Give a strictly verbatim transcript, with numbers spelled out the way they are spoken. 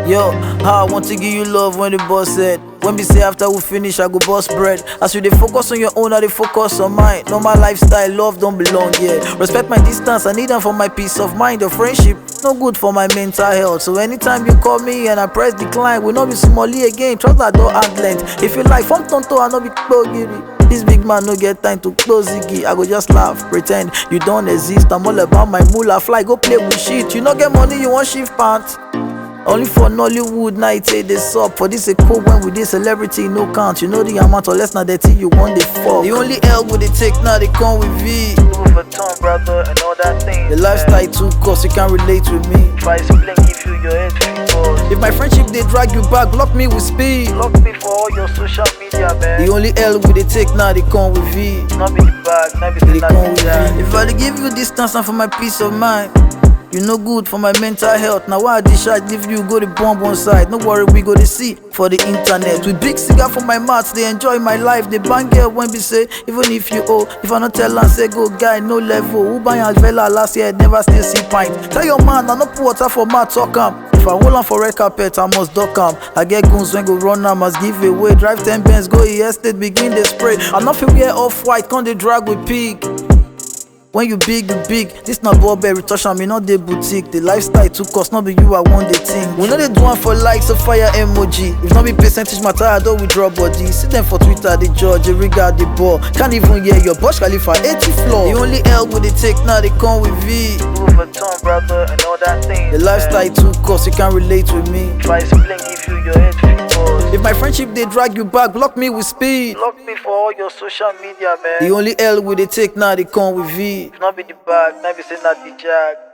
Yo, how I want to give you love when the boss said. When we say after we finish, I go bust bread. As you dey focus on your own, I dey focus on mine. Know my lifestyle, love don't belong here. Respect my distance, I need them for my peace of mind. Your friendship, no good for my mental health. So anytime you call me and I press decline, we no be smally again. Trust that door hand length. If you like, from tonto, I no be kpogiri. This big man no get time to close ziggy. I go just laugh, pretend you don't exist. I'm all about my moolah. Fly, go play with shit. You no get money, you want shift pants. Only for Nollywood, now it say this up. For this a code when with this celebrity, no count. You know the amount or less now the thing you want they fuck. The only L would they take now they come with V. Louis Vuitton, brother, and all that thing. The lifestyle too cost, you can't relate with me. If I explain, give you your head free. If my friendship they drag you back, block me with speed. Lock me for all your social media, man. The only L would they take now they come with V. Not be the bag, not be They the come with that. V. If I dey give you distance and for my peace of mind, you no good for my mental health. Now why I discharge leave you go the bomb one side. No worry, we go to see for the internet. With big cigar for my mouth, they enjoy my life. They bang girl when we say, even if you owe, if I not tell and say go guy, no level. Who buy a vela last year, never still see pint. Tell your man, I no put water for my talk am. If I hold on for red carpet, I must duck am. I get goons when go run, I must give away. Drive ten Benz, go E estate, begin the spray. I not feel wear off white, can't they drag with pig. When you big, you big. This not Burberry, touch on me, not the boutique. The lifestyle too cost, not be you, I want the thing. We know they do one for likes, so fire emoji. If not be percentage matter, I don't withdraw body. See them for Twitter, they judge, they regard the ball. Can't even hear your Burj Khalifa, eighty floor. The only L would they take now, they come with V. Louis Vuitton, brother, and all that thing. The lifestyle too cost, you can't relate with me. If I explain, give you your head free. If my friendship they drag you back, block me with speed. Lock me for all your social media, man. The only L would they take now, they come with V. If not be the bag, not be saying that the jag.